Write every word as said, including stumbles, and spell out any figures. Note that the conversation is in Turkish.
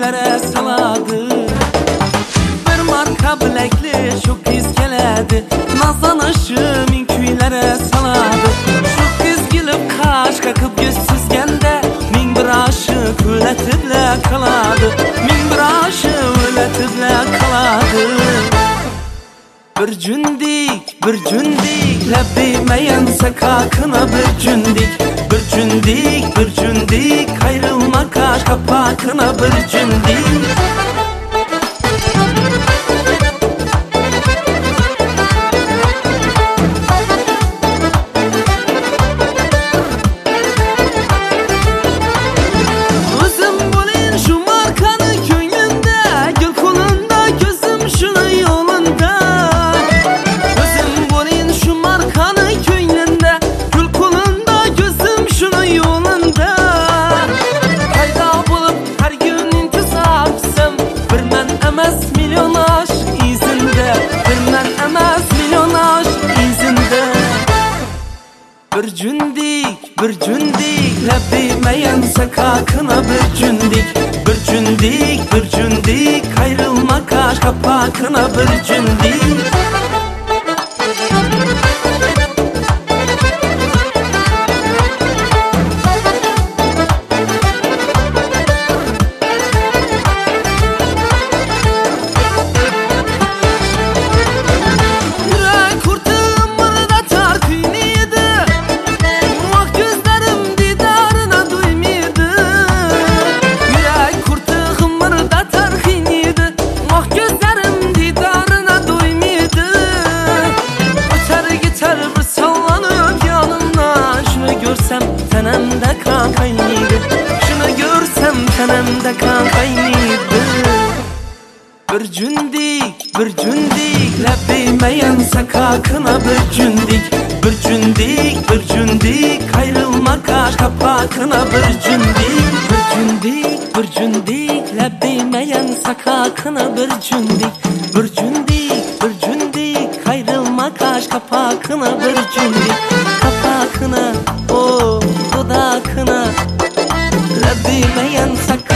küylere saladı. Bir marka bilekli çok kız geledi, nazlanışı min küylere saladı. Şu kız gülüp kaş kakıp gözsüz gende, min bir aşık ületible kaladı. Min bir aşık ületible kaladı. Bir cündik, bir cündik, lebbemeyen sakakına bir cündik. Bir cündik, bir cündik, ayrılma kaş kapakına bir cündik. Bir cündik, bir cündik, lebbemeyen sakakına bir cündik. Bir cündik, bir cündik, ayrılma kaş kapakına bir cündik. Tenemde kan kaynıydı, şunu görsem tenemde kan kaynıydı. Bir cündik, bir cündik, lebbemeyen sakakına bir cündik. Bir cündik, bir cündik, ayrılma kaş kapakına bir cündik. Bir cündik, bir cündik, lebbemeyen sakakına bir cündik. Bir cündik, bir cündik, ayrılma kaş kapakına bir cündik. Kapakına, o dudakına, lebbemeyen sakakına